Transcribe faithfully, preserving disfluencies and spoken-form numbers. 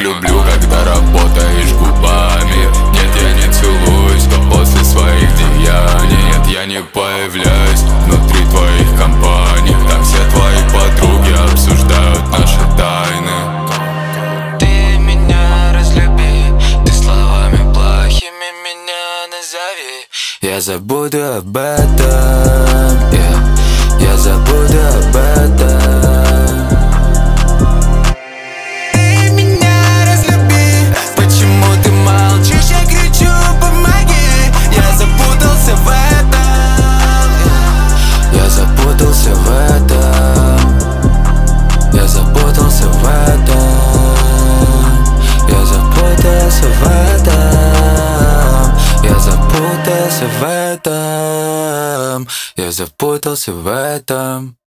люблю, когда работаешь губами. Нет, я не целуюсь, но после своих деяний. Нет, я не появляюсь внутри твоих компаний. Там все твои подруги обсуждают наши тайны. Ты меня разлюби, ты словами плохими меня назови. Я забуду об этом, yeah. Я забуду об этом. Ты меня разлюби, почему ты молчишь? Я кричу, помоги. Я запутался в этом, Я запутался в этом. Я запутался в этом. Я запутался в этом. Я запутался в этом. Я запутался в этом.